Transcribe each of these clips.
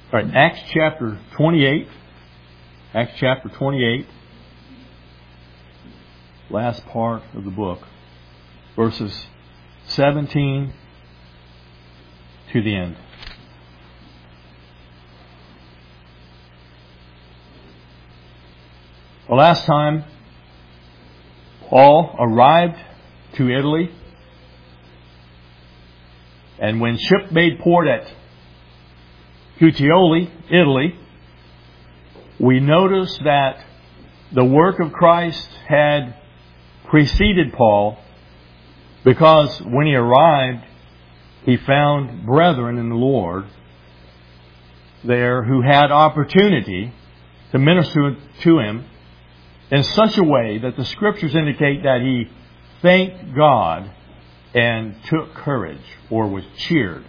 All right, Acts chapter 28. Acts chapter 28. Last part of the book. Verses 17 to the end. The last time Paul arrived to Italy, and when ship made port at Puteoli, Italy, we noticed that the work of Christ had preceded Paul, because when he arrived, he found brethren in the Lord there who had opportunity to minister to him in such a way that the Scriptures indicate that he thanked God and took courage, or was cheered.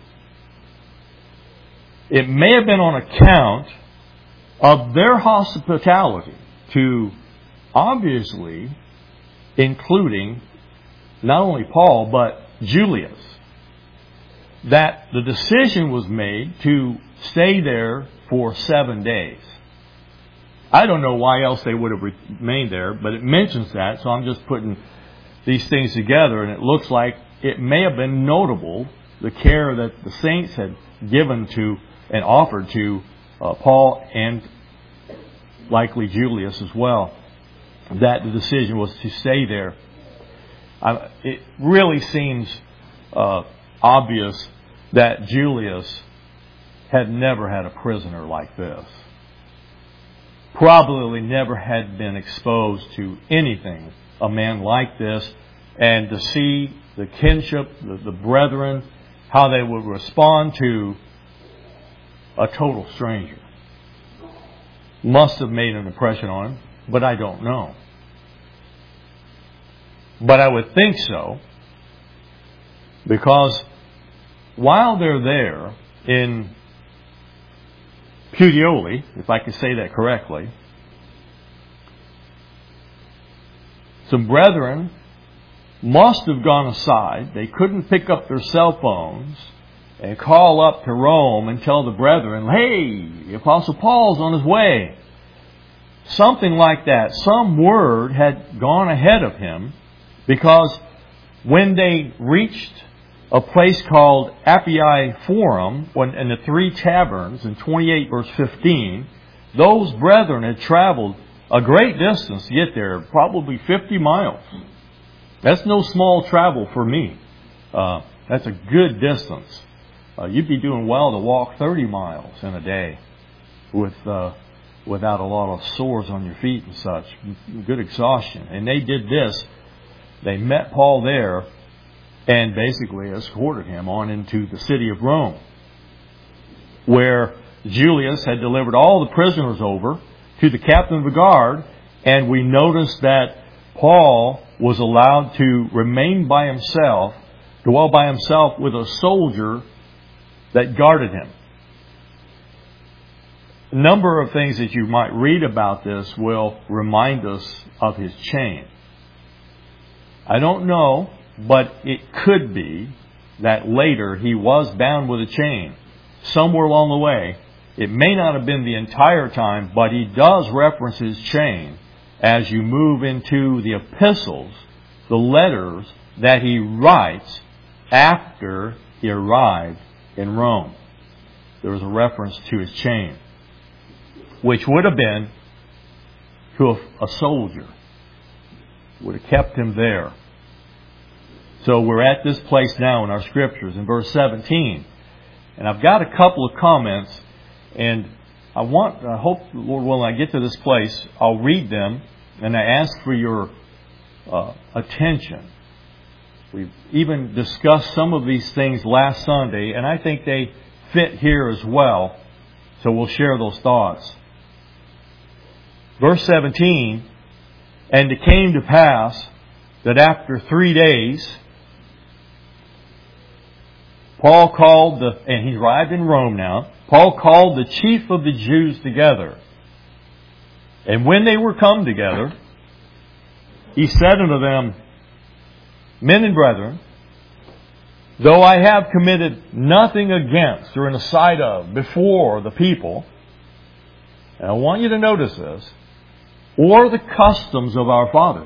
It may have been on account of their hospitality to, obviously, including not only Paul, but Julius, that the decision was made to stay there for 7 days. I don't know why else they would have remained there, but it mentions that, so I'm just putting these things together, and it looks like it may have been notable, the care that the saints had given to and offered to Paul, and likely Julius as well, that the decision was to stay there. It really seems obvious that Julius had never had a prisoner like this. Probably never had been exposed to anything, a man like this, and to see the kinship, the brethren, how they would respond to a total stranger. Must have made an impression on him, but I don't know. But I would think so, because while they're there in Puteoli, if I could say that correctly, some brethren must have gone aside. They couldn't pick up their cell phones and call up to Rome and tell the brethren, hey, the Apostle Paul's on his way. Something like that. Some word had gone ahead of him, because when they reached a place called Appii Forum, in the Three Taverns in 28 verse 15, those brethren had traveled a great distance to get there, probably 50 miles. That's no small travel for me. That's a good distance. You'd be doing well to walk 30 miles in a day without a lot of sores on your feet and such. Good exhaustion. And they did this. They met Paul there and basically escorted him on into the city of Rome, where Julius had delivered all the prisoners over to the captain of the guard, and we noticed that Paul was allowed to remain by himself, dwell by himself with a soldier that guarded him. A number of things that you might read about this will remind us of his chain. I don't know, but it could be that later he was bound with a chain somewhere along the way. It may not have been the entire time, but he does reference his chain as you move into the epistles, the letters that he writes after he arrived in Rome. There was a reference to his chain, which would have been to a soldier. Would have kept him there. So we're at this place now in our scriptures in verse 17. And I've got a couple of comments, and I hope, Lord willing, I get to this place, I'll read them, and I ask for your attention. We've even discussed some of these things last Sunday, and I think they fit here as well. So we'll share those thoughts. Verse 17, and it came to pass that after 3 days, Paul called and he arrived in Rome now, Paul called the chief of the Jews together. And when they were come together, he said unto them, Men and brethren, though I have committed nothing against or in the sight of before the people, and I want you to notice this, or the customs of our fathers.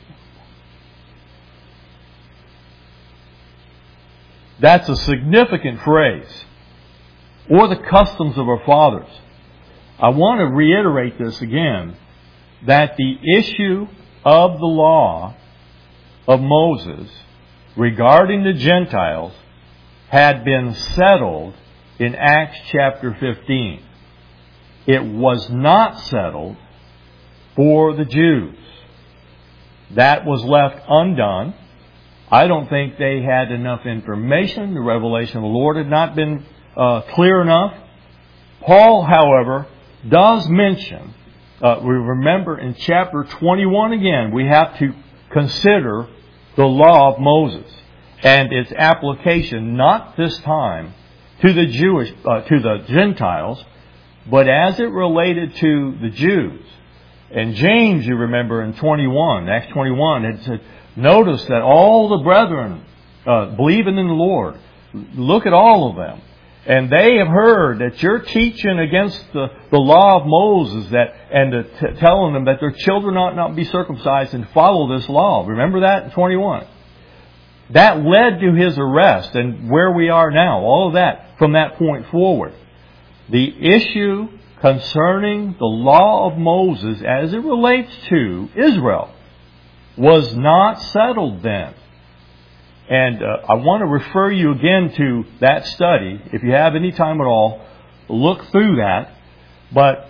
That's a significant phrase. Or the customs of our fathers. I want to reiterate this again, that the issue of the law of Moses regarding the Gentiles had been settled in Acts chapter 15. It was not settled for the Jews. That was left undone. I don't think they had enough information. The revelation of the Lord had not been clear enough. Paul, however, does mention, we remember in chapter 21 again, we have to consider the law of Moses and its application, not this time to the to the Gentiles, but as it related to the Jews. And James, you remember in 21, Acts 21, had said, notice that all the brethren believing in the Lord, look at all of them. And they have heard that you're teaching against the law of Moses and telling them that their children ought not be circumcised and follow this law. Remember that in 21? That led to his arrest and where we are now. All of that from that point forward. The issue concerning the law of Moses as it relates to Israel was not settled then. And I want to refer you again to that study. If you have any time at all, look through that. But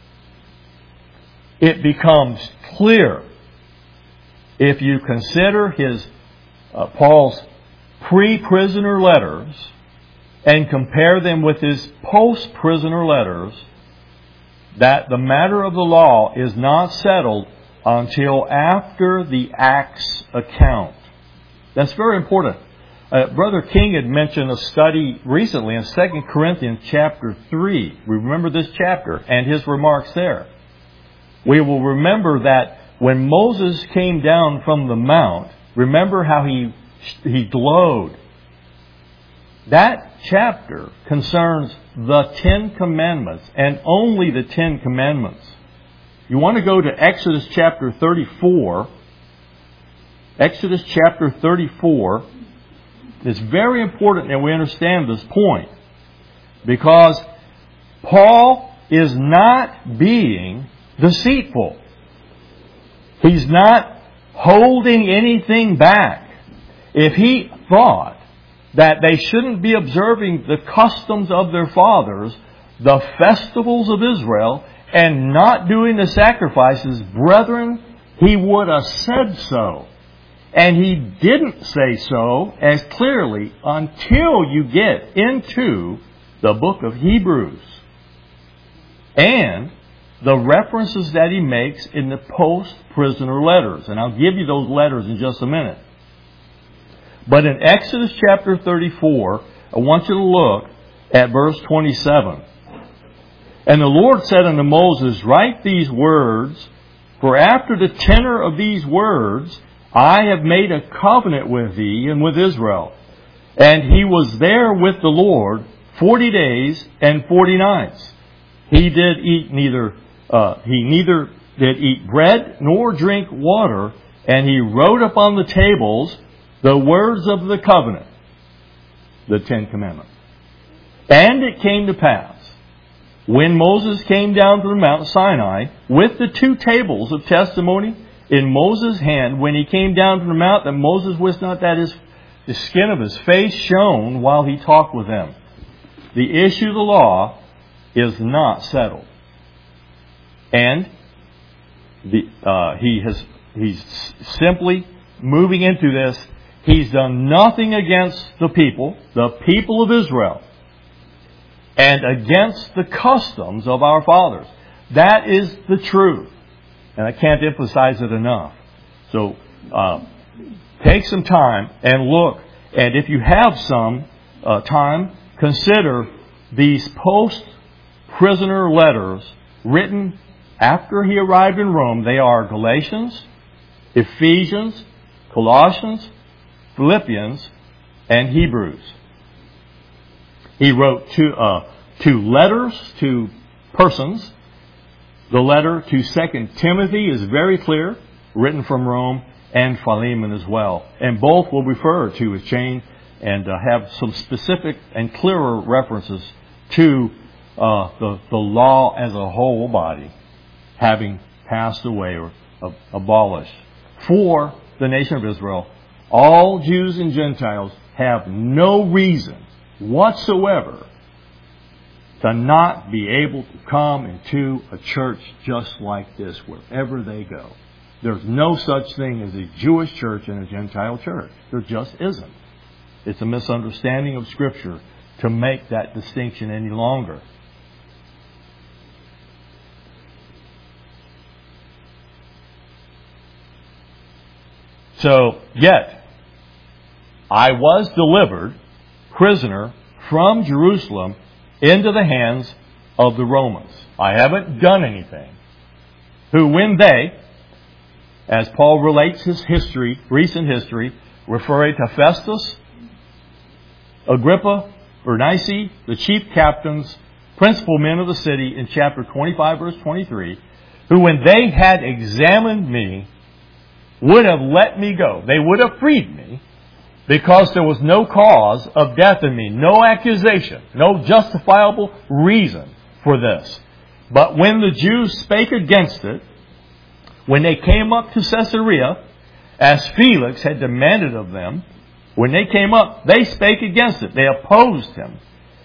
it becomes clear if you consider Paul's pre-prisoner letters and compare them with his post-prisoner letters, that the matter of the law is not settled until after the Acts account. That's very important. Brother King had mentioned a study recently in 2 Corinthians chapter 3. We remember this chapter and his remarks there. We will remember that when Moses came down from the mount, remember how he glowed. That chapter concerns the 10 Commandments and only the 10 Commandments. You want to go to Exodus chapter 34. Exodus chapter 34. It's very important that we understand this point, because Paul is not being deceitful. He's not holding anything back. If he thought that they shouldn't be observing the customs of their fathers, the festivals of Israel, and not doing the sacrifices, brethren, he would have said so. And he didn't say so as clearly until you get into the book of Hebrews and the references that he makes in the post-prisoner letters. And I'll give you those letters in just a minute. But in Exodus chapter 34, I want you to look at verse 27. And the Lord said unto Moses, write these words, for after the tenor of these words I have made a covenant with thee and with Israel. And he was there with the Lord 40 days and 40 nights. He neither did eat bread nor drink water, and he wrote upon the tables the words of the covenant, the 10 Commandments. And it came to pass, when Moses came down from Mount Sinai with the 2 tables of testimony in Moses' hand, when he came down from the mount, that Moses wist not that the skin of his face shone while he talked with them. The issue of the law is not settled. And he's simply moving into this. He's done nothing against the people of Israel, and against the customs of our fathers. That is the truth. And I can't emphasize it enough. So take some time and look. And if you have some time, consider these post-prisoner letters written after he arrived in Rome. They are Galatians, Ephesians, Colossians, Philippians, and Hebrews. He wrote two letters to persons. The letter to 2 Timothy is very clear, written from Rome, and Philemon as well. And both will refer to his chain and have some specific and clearer references to the law as a whole body having passed away or abolished. For the nation of Israel, all Jews and Gentiles have no reason whatsoever to not be able to come into a church just like this wherever they go. There's no such thing as a Jewish church and a Gentile church. There just isn't. It's a misunderstanding of Scripture to make that distinction any longer. So, yet, I was delivered prisoner from Jerusalem into the hands of the Romans. I haven't done anything. Who, when they, as Paul relates his history, recent history, referring to Festus, Agrippa, Bernice, the chief captains, principal men of the city in chapter 25, verse 23, who when they had examined me, would have let me go. They would have freed me because there was no cause of death in me, no accusation, no justifiable reason for this. But when the Jews spake against it, when they came up to Caesarea, as Felix had demanded of them, when they came up, they spake against it. They opposed him.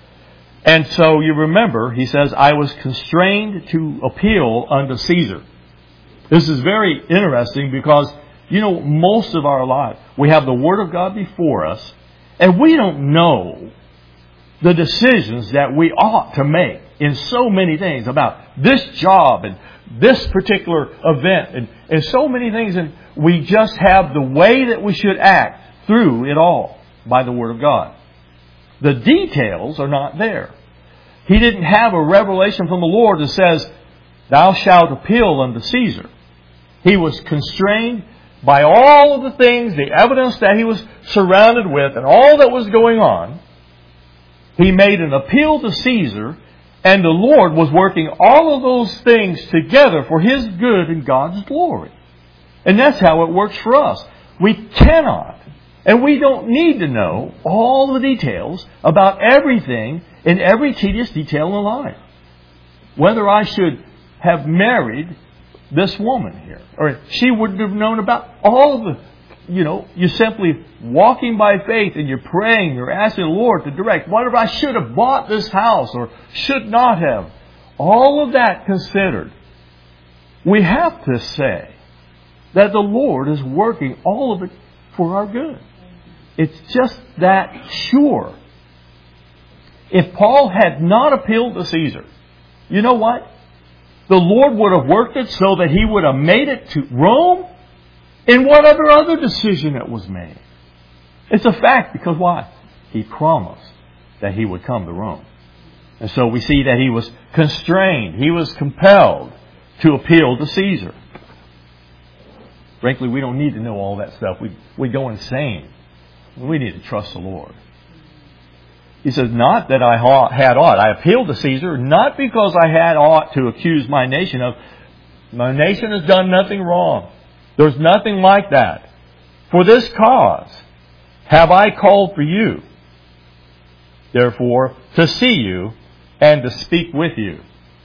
And so you remember, he says, I was constrained to appeal unto Caesar. This is very interesting because, you know, most of our life, we have the Word of God before us, and we don't know the decisions that we ought to make in so many things about this job and this particular event and so many things. And we just have the way that we should act through it all by the Word of God. The details are not there. He didn't have a revelation from the Lord that says, thou shalt appeal unto Caesar. He was constrained by all of the things, the evidence that he was surrounded with and all that was going on. He made an appeal to Caesar, and the Lord was working all of those things together for His good and God's glory. And that's how it works for us. We cannot, and we don't need to know all the details about everything in every tedious detail in life. Whether I should have married this woman here, or she wouldn't have known about all of the, you're simply walking by faith and you're praying, you're asking the Lord to direct. Whatever I should have bought this house or should not have. All of that considered, we have to say that the Lord is working all of it for our good. It's just that sure. If Paul had not appealed to Caesar, you know what? The Lord would have worked it so that he would have made it to Rome in whatever other decision it was made. It's a fact because why? He promised that he would come to Rome. And so we see that he was constrained. He was compelled to appeal to Caesar. Frankly, we don't need to know all that stuff. We go insane. We need to trust the Lord. He says, not that I had aught. I appealed to Caesar, not because I had aught to accuse my nation of. My nation has done nothing wrong. There's nothing like that. For this cause have I called for you, therefore, to see you and to speak with you.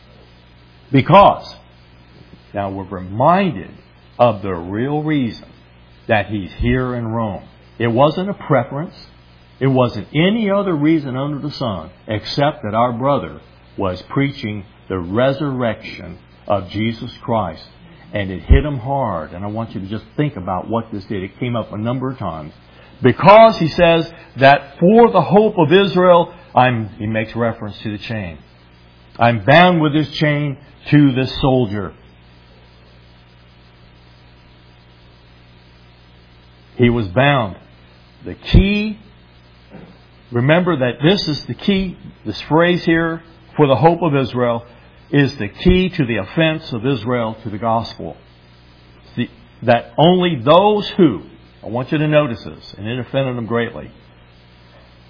Because, now we're reminded of the real reason that he's here in Rome. It wasn't a preference. It wasn't any other reason under the sun except that our brother was preaching the resurrection of Jesus Christ. And it hit him hard. And I want you to just think about what this did. It came up a number of times. Because he says that for the hope of Israel, he makes reference to the chain. I'm bound with this chain to this soldier. He was bound. The key, remember that this is the key, this phrase here, for the hope of Israel, is the key to the offense of Israel to the gospel. That only those who, I want you to notice this, and it offended them greatly,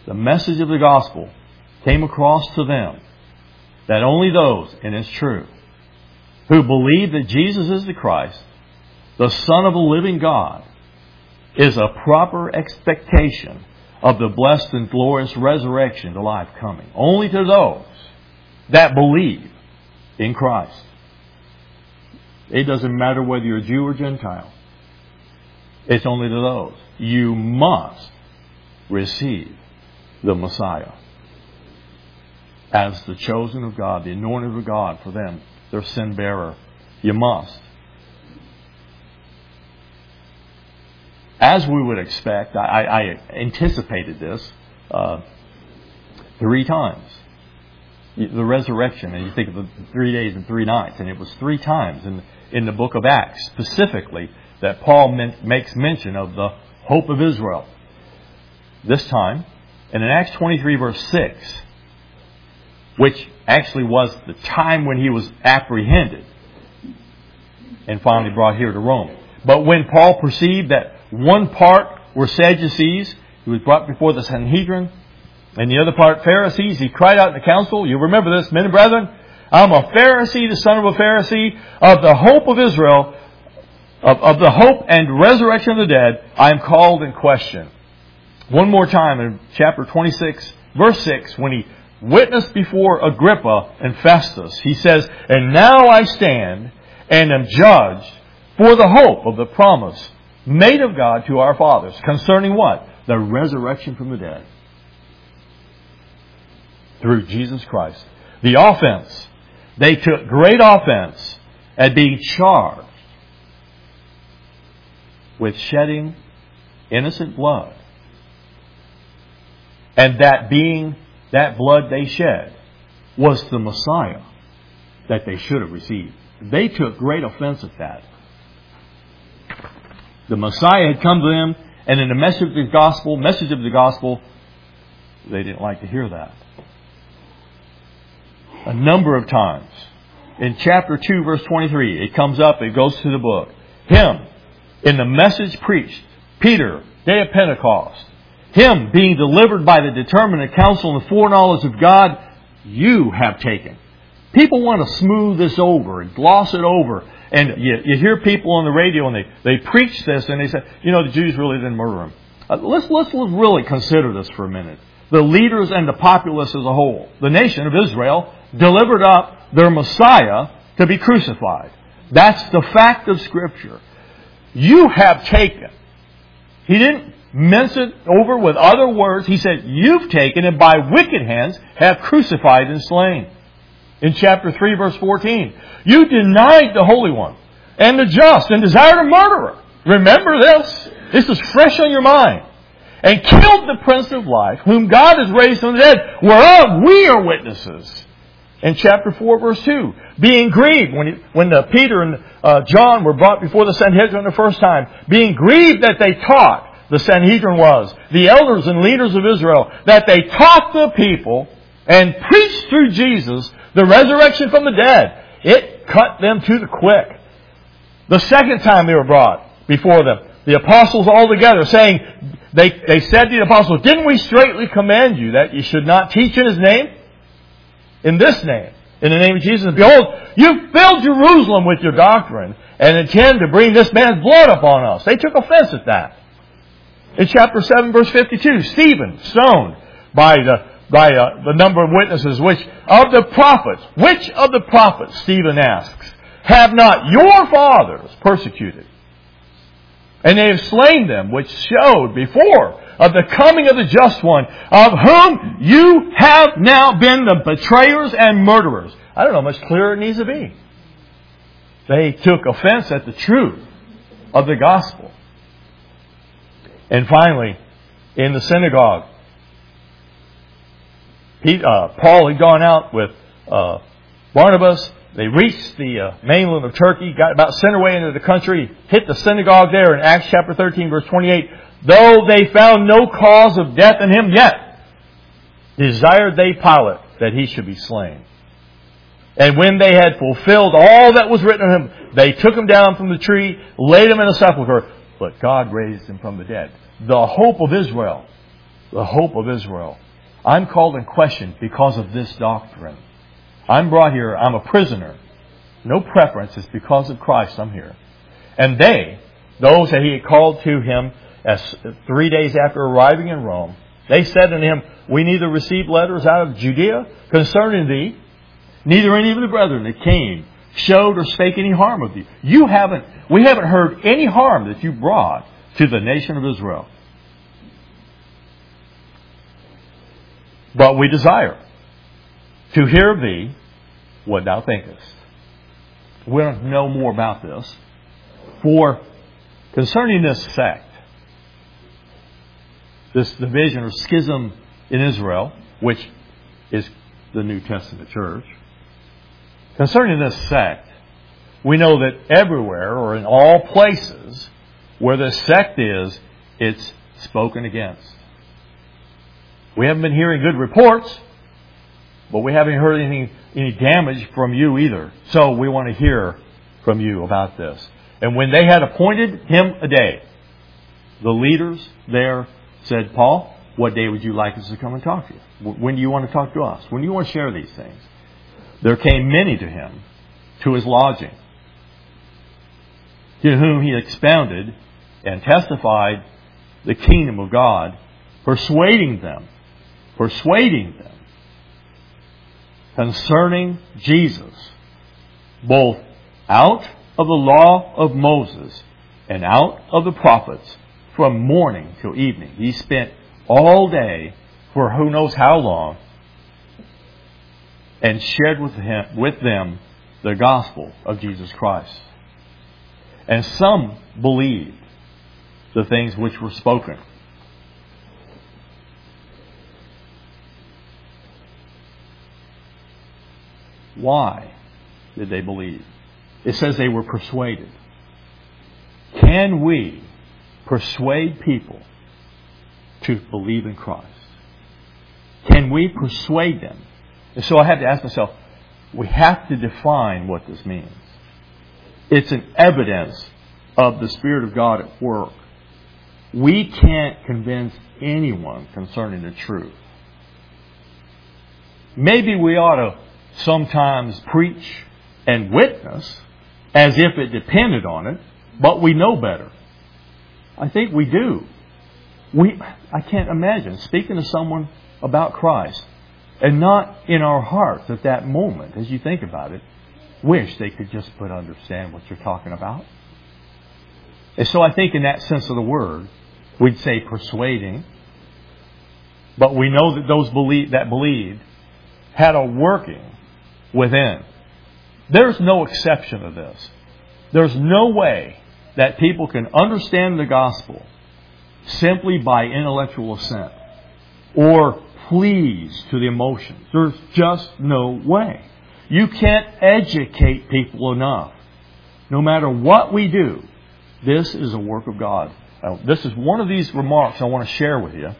the message of the gospel came across to them that only those, and it's true, who believe that Jesus is the Christ, the Son of the living God, is a proper expectation of the blessed and glorious resurrection to life coming. Only to those that believe in Christ. It doesn't matter whether you're a Jew or Gentile. It's only to those. You must receive the Messiah as the chosen of God, the anointed of God for them, their sin bearer. You must. As we would expect, I anticipated this 3 times. The resurrection, and you think of the 3 days and 3 nights, and it was 3 times in the book of Acts specifically that Paul makes mention of the hope of Israel. This time, and in Acts 23 verse 6, which actually was the time when he was apprehended and finally brought here to Rome. But when Paul perceived that one part were Sadducees, he was brought before the Sanhedrin, and the other part Pharisees, he cried out in the council, you remember this, men and brethren, I'm a Pharisee, the son of a Pharisee, of the hope of Israel, of the hope and resurrection of the dead, I am called in question. One more time in chapter 26, verse 6, when he witnessed before Agrippa and Festus, he says, and now I stand and am judged for the hope of the promise made of God to our fathers. Concerning what? The resurrection from the dead. Through Jesus Christ. The offense. They took great offense at being charged with shedding innocent blood. And that blood they shed was the Messiah that they should have received. They took great offense at that. The Messiah had come to them, and in the message of the gospel, they didn't like to hear that. A number of times. In chapter 2, verse 23, it comes up, it goes to the book. Him, in the message preached, Peter, day of Pentecost, him being delivered by the determinate counsel and the foreknowledge of God, you have taken. People want to smooth this over and gloss it over. And you hear people on the radio and they preach this and they say, the Jews really didn't murder him. Let's really consider this for a minute. The leaders and the populace as a whole, the nation of Israel, delivered up their Messiah to be crucified. That's the fact of Scripture. You have taken. He didn't mince it over with other words. He said, you've taken and by wicked hands have crucified and slain. In chapter 3, verse 14, you denied the Holy One and the just and desired a murderer. Remember this. This is fresh on your mind. And killed the Prince of Life, whom God has raised from the dead, whereof we are witnesses. In chapter 4, verse 2, being grieved, when Peter and John were brought before the Sanhedrin the first time, being grieved that they taught, the Sanhedrin was, the elders and leaders of Israel, that they taught the people and preached through Jesus the resurrection from the dead. It cut them to the quick. The second time they were brought before them, the apostles all together, saying, they said to the apostles, didn't we straitly command you that you should not teach in His name? In this name, in the name of Jesus. Behold, you've filled Jerusalem with your doctrine and intend to bring this man's blood upon us. They took offense at that. In chapter 7, verse 52, Stephen stoned by the number of witnesses, which of the prophets, Stephen asks, have not your fathers persecuted? And they have slain them, which showed before of the coming of the just one, of whom you have now been the betrayers and murderers. I don't know how much clearer it needs to be. They took offense at the truth of the gospel. And finally, in the synagogue, Paul had gone out with Barnabas. They reached the mainland of Turkey, got about center way into the country, hit the synagogue there in Acts chapter 13, verse 28. Though they found no cause of death in him, yet desired they Pilate that he should be slain. And when they had fulfilled all that was written of him, they took him down from the tree, laid him in a sepulchre. But God raised him from the dead. The hope of Israel the hope of Israel. I'm called in question because of this doctrine. I'm brought here, I'm a prisoner. No preference, it's because of Christ I'm here. And those that he had called to him as 3 days after arriving in Rome, they said unto him, we neither received letters out of Judea concerning thee, neither any of the brethren that came showed or spake any harm of thee. We haven't heard any harm that you brought to the nation of Israel. But we desire to hear of thee what thou thinkest. We don't know more about this. For concerning this sect, this division or schism in Israel, which is the New Testament church, concerning this sect, we know that everywhere or in all places where the sect is, it's spoken against. We haven't been hearing good reports, but we haven't heard any damage from you either. So we want to hear from you about this. And when they had appointed him a day, the leaders there said, Paul, what day would you like us to come and talk to you? When do you want to talk to us? When do you want to share these things? There came many to him, to his lodging, to whom he expounded and testified the kingdom of God, persuading them concerning Jesus, both out of the law of Moses and out of the prophets, from morning till evening. He spent all day, for who knows how long, and shared with them the gospel of Jesus Christ. And some believed the things which were spoken. Why did they believe? It says they were persuaded. Can we persuade people to believe in Christ? Can we persuade them? And so I had to ask myself, we have to define what this means. It's an evidence of the Spirit of God at work. We can't convince anyone concerning the truth. Maybe we ought to sometimes preach and witness as if it depended on it, but we know better. I think we do. I can't imagine speaking to someone about Christ and not in our hearts at that moment, as you think about it, wish they could just understand what you're talking about. And so I think in that sense of the word, we'd say persuading, but we know that those that believed had a working within. There's no exception to this. There's no way that people can understand the gospel simply by intellectual assent or please to the emotions. There's just no way. You can't educate people enough. No matter what we do, this is a work of God. Now, this is one of these remarks I want to share with you.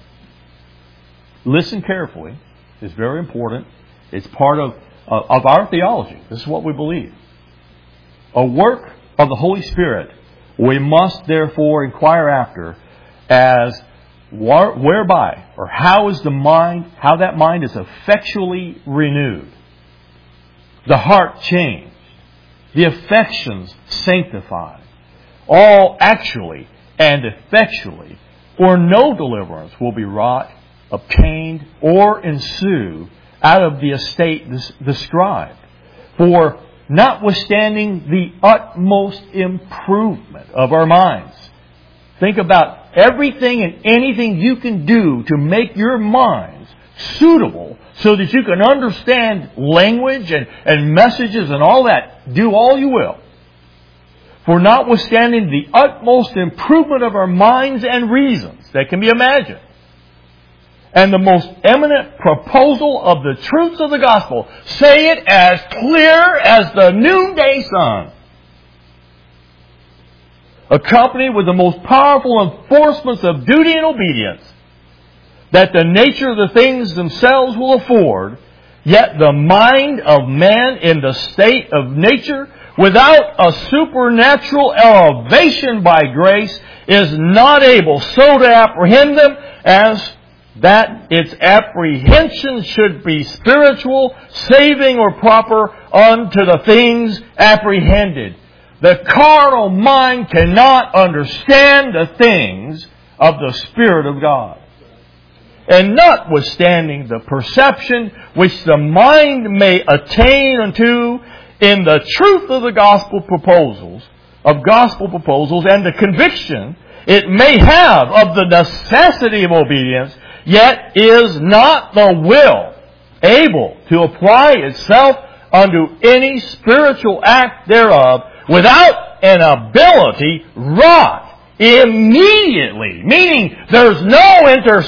Listen carefully. It's very important. It's part of our theology. This is what we believe. A work of the Holy Spirit we must therefore inquire after as whereby or how that mind is effectually renewed, the heart changed, the affections sanctified, all actually and effectually, or no deliverance will be wrought, obtained, or ensue out of the estate described. For notwithstanding the utmost improvement of our minds, think about everything and anything you can do to make your minds suitable so that you can understand language and messages and all that. Do all you will. For notwithstanding the utmost improvement of our minds and reasons that can be imagined, and the most eminent proposal of the truths of the gospel, say it as clear as the noonday sun, accompanied with the most powerful enforcements of duty and obedience, that the nature of the things themselves will afford, yet the mind of man in the state of nature, without a supernatural elevation by grace, is not able so to apprehend them as that its apprehension should be spiritual, saving, or proper unto the things apprehended. The carnal mind cannot understand the things of the Spirit of God. And notwithstanding the perception which the mind may attain unto in the truth of the gospel proposals, and the conviction it may have of the necessity of obedience, yet is not the will able to apply itself unto any spiritual act thereof without an ability wrought immediately. Meaning there's no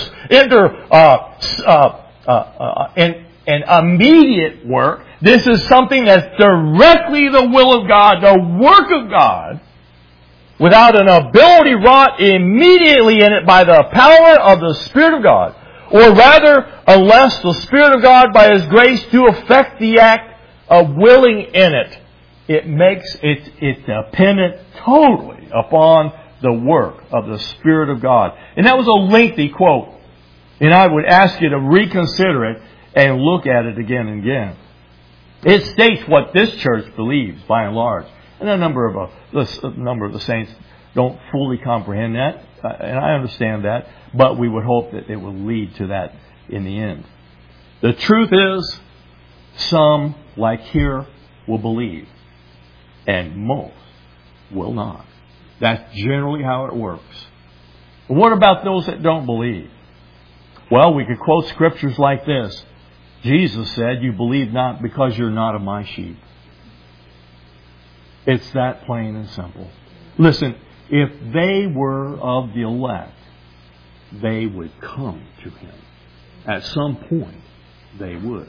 immediate work. This is something that's directly the will of God, the work of God, without an ability wrought immediately in it by the power of the Spirit of God. Or rather, unless the Spirit of God by His grace do effect the act of willing in it, it makes it dependent totally upon the work of the Spirit of God. And that was a lengthy quote. And I would ask you to reconsider it and look at it again and again. It states what this church believes, by and large. And a number of the saints don't fully comprehend that, and I understand that, but we would hope that it will lead to that in the end. The truth is, some, like here, will believe, and most will not. That's generally how it works. But what about those that don't believe? Well, we could quote scriptures like this. Jesus said, "You believe not because you're not of my sheep." It's that plain and simple. Listen, if they were of the elect, they would come to Him. At some point, they would.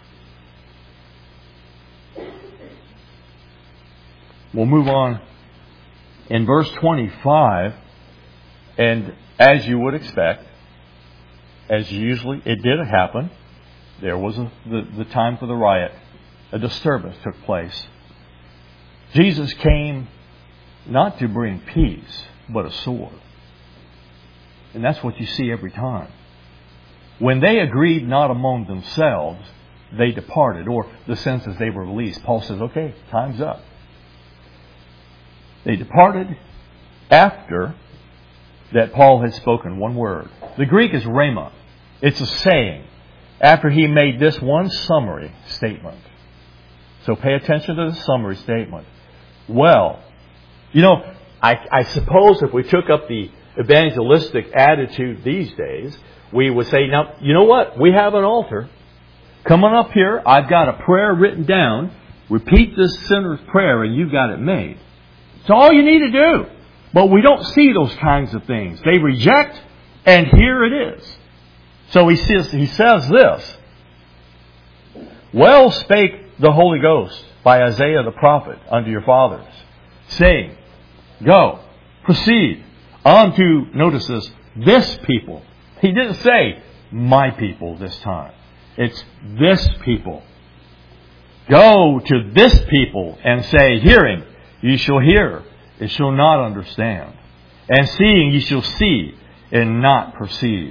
We'll move on. In verse 25, and as you would expect, as usually it did happen, there was the time for the riot. A disturbance took place. Jesus came not to bring peace, but a sword. And that's what you see every time. When they agreed not among themselves, they departed, or the sense is they were released. Paul says, okay, time's up. They departed after that Paul had spoken one word. The Greek is rhema. It's a saying. After he made this one summary statement. So pay attention to the summary statement. Well, I suppose if we took up the evangelistic attitude these days, we would say, now, you know what? We have an altar. Come on up here. I've got a prayer written down. Repeat this sinner's prayer and you've got it made. It's all you need to do. But we don't see those kinds of things. They reject, and here it is. So he says this. Well spake the Holy Ghost by Isaiah the prophet unto your fathers, saying, go, proceed unto, notice this people. He didn't say my people this time. It's this people. Go to this people and say, hearing, ye shall hear, and shall not understand. And seeing, ye shall see, and not perceive.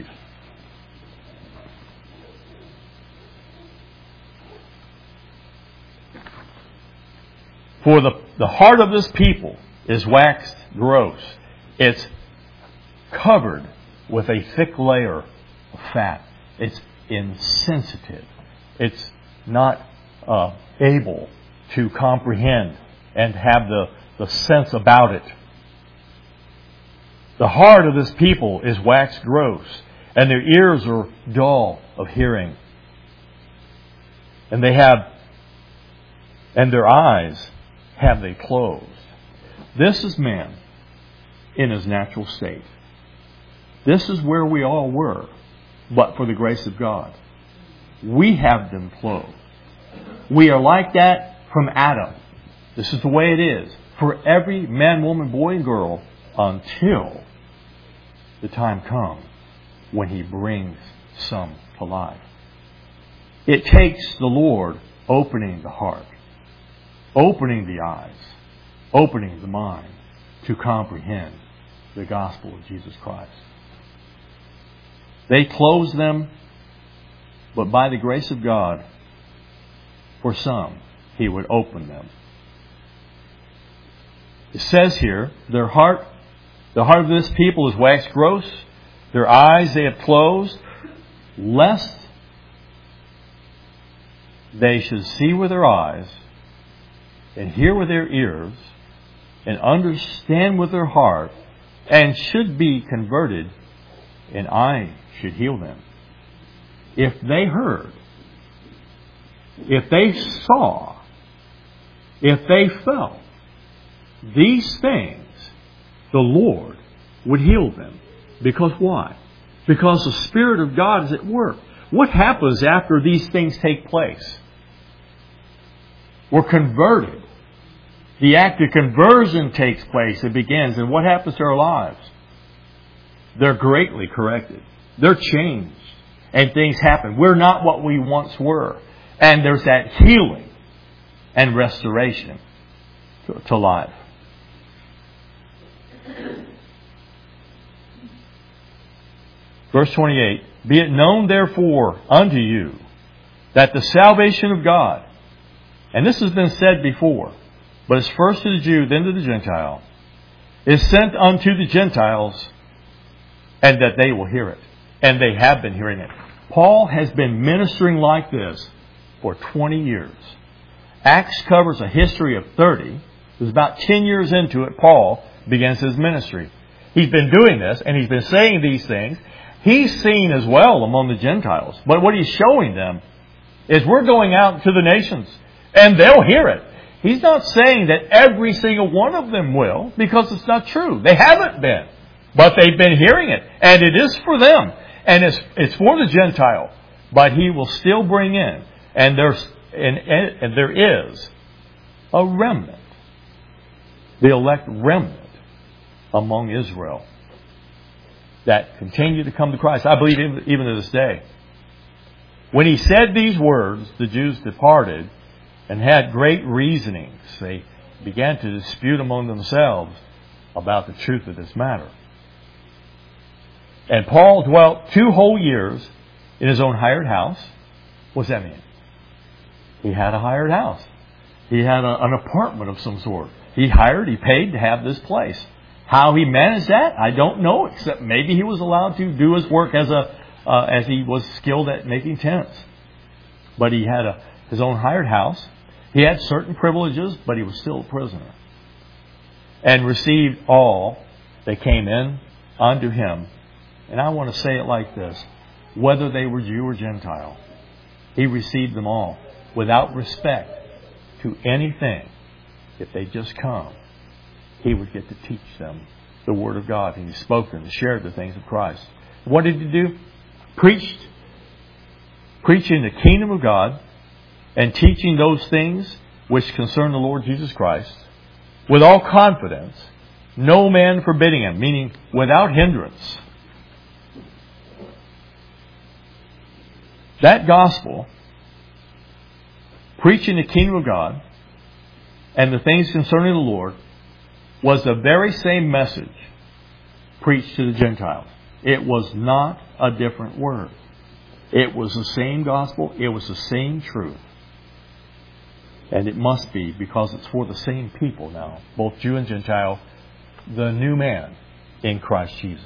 For the heart of this people is waxed gross. It's covered with a thick layer of fat. It's insensitive. It's not able to comprehend and have the sense about it. The heart of this people is waxed gross, and their ears are dull of hearing. And their eyes have they closed. This is man in his natural state. This is where we all were, but for the grace of God. We have them closed. We are like that from Adam. This is the way it is for every man, woman, boy, and girl until the time comes when He brings some to life. It takes the Lord opening the heart, opening the eyes, opening the mind to comprehend the gospel of Jesus Christ. They closed them, but by the grace of God, for some, He would open them. It says here, the heart of this people is waxed gross, their eyes they have closed, lest they should see with their eyes, and hear with their ears, and understand with their heart, and should be converted, and I should heal them. If they heard, if they saw, if they felt these things, the Lord would heal them. Because why? Because the Spirit of God is at work. What happens after these things take place? We're converted. The act of conversion takes place. It begins. And what happens to our lives? They're greatly corrected. They're changed. And things happen. We're not what we once were. And there's that healing and restoration to life. Verse 28, be it known therefore unto you that the salvation of God, and this has been said before, but it's first to the Jew, then to the Gentile, is sent unto the Gentiles, and that they will hear it. And they have been hearing it. Paul has been ministering like this for 20 years. Acts covers a history of 30. It was about 10 years into it, Paul begins his ministry. He's been doing this, and he's been saying these things. He's seen as well among the Gentiles. But what he's showing them is we're going out to the nations, and they'll hear it. He's not saying that every single one of them will, because it's not true. They haven't been. But they've been hearing it. And it is for them. And it's for the Gentile. But He will still bring in. And there is a remnant. The elect remnant among Israel that continue to come to Christ. I believe even to this day. When He said these words, the Jews departed and had great reasonings. They began to dispute among themselves about the truth of this matter. And Paul dwelt 2 whole years in his own hired house. What does that mean? He had a hired house. He had an apartment of some sort. He paid to have this place. How he managed that, I don't know, except maybe he was allowed to do his work as he was skilled at making tents. But he had his own hired house. He had certain privileges, but he was still a prisoner. And received all that came in unto him. And I want to say it like this. Whether they were Jew or Gentile, He received them all without respect to anything. If they just come, He would get to teach them the Word of God. And He spoke and shared the things of Christ. What did He do? Preaching the kingdom of God and teaching those things which concern the Lord Jesus Christ with all confidence, no man forbidding Him, meaning without hindrance. That gospel, preaching the kingdom of God and the things concerning the Lord, was the very same message preached to the Gentiles. It was not a different word. It was the same gospel. It was the same truth. And it must be, because it's for the same people now, both Jew and Gentile, the new man in Christ Jesus.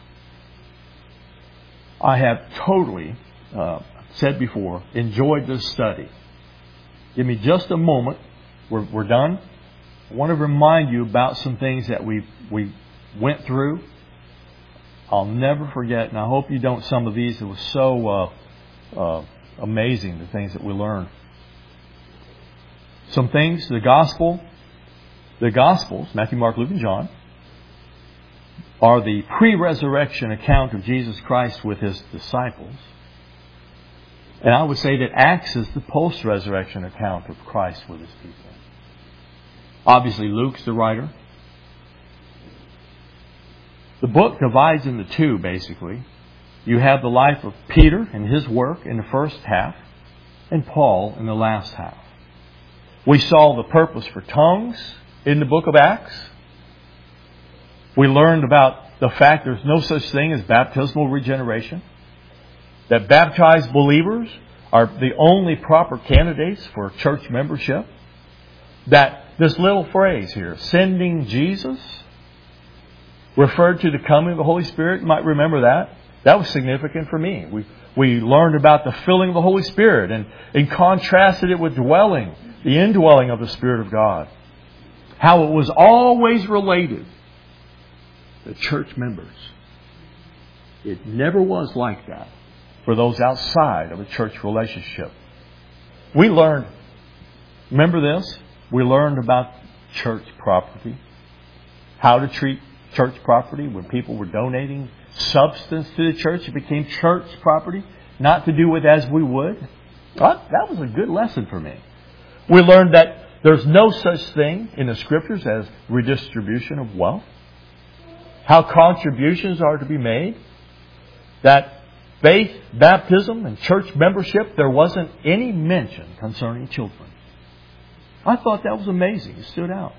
I have totally, said before, enjoyed this study. Give me just a moment. We're done. I want to remind you about some things that we went through. I'll never forget, and I hope you don't, some of these. It was so amazing, the things that we learned. Some things, the Gospels, Matthew, Mark, Luke, and John, are the pre-resurrection account of Jesus Christ with His disciples. And I would say that Acts is the post-resurrection account of Christ with His people. Obviously, Luke's the writer. The book divides into 2, basically. You have the life of Peter and his work in the first half, and Paul in the last half. We saw the purpose for tongues in the book of Acts. We learned about the fact there's no such thing as baptismal regeneration. that baptized believers are the only proper candidates for church membership. That this little phrase here, sending Jesus, referred to the coming of the Holy Spirit. You might remember that. That was significant for me. We learned about the filling of the Holy Spirit and contrasted it with dwelling, the indwelling of the Spirit of God. How it was always related to church members. It never was like that for those outside of a church relationship. We learned, remember this? We learned about church property. How to treat church property when people were donating substance to the church. It became church property. Not to do with as we would. That was a good lesson for me. We learned that there's no such thing in the Scriptures as redistribution of wealth. How contributions are to be made. That faith, baptism, and church membership, there wasn't any mention concerning children. I thought that was amazing. It stood out.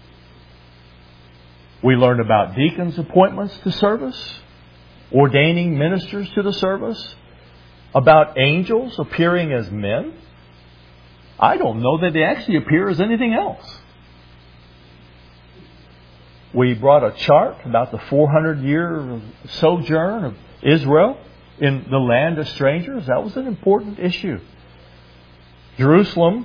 We learned about deacons' appointments to service, ordaining ministers to the service, about angels appearing as men. I don't know that they actually appear as anything else. We brought a chart about the 400-year sojourn of Israel in the land of strangers. That was an important issue. Jerusalem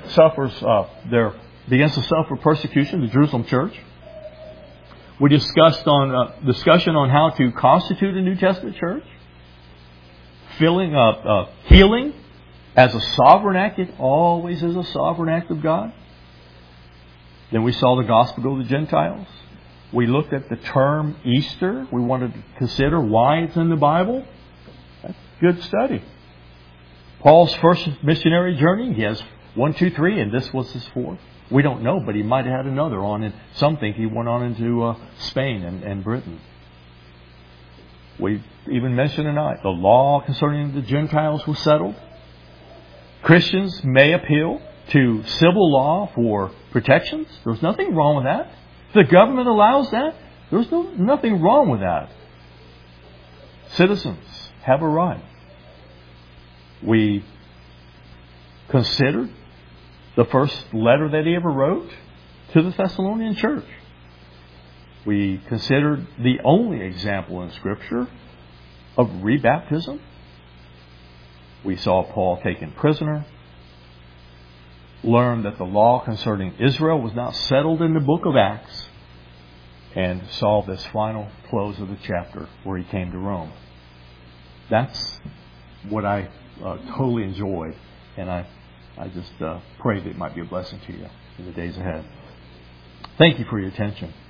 begins to suffer persecution, the Jerusalem church. We discussed discussion on how to constitute a New Testament church. Healing as a sovereign act. It always is a sovereign act of God. Then we saw the gospel go to the Gentiles. We looked at the term Easter. We wanted to consider why it's in the Bible. That's good study. Paul's first missionary journey, he has 1, 2, 3, and this was his 4th. We don't know, but he might have had another on. And some think he went on into Spain and Britain. We even mentioned tonight the law concerning the Gentiles was settled. Christians may appeal to civil law for protections. There's nothing wrong with that. If the government allows that, there's nothing wrong with that. Citizens have a right. We considered the first letter that he ever wrote to the Thessalonian church. We considered the only example in Scripture of rebaptism. We saw Paul taken prisoner. Learned that the law concerning Israel was not settled in the book of Acts. And saw this final close of the chapter where he came to Rome. That's what I totally enjoyed. And I just pray that it might be a blessing to you in the days ahead. Thank you for your attention.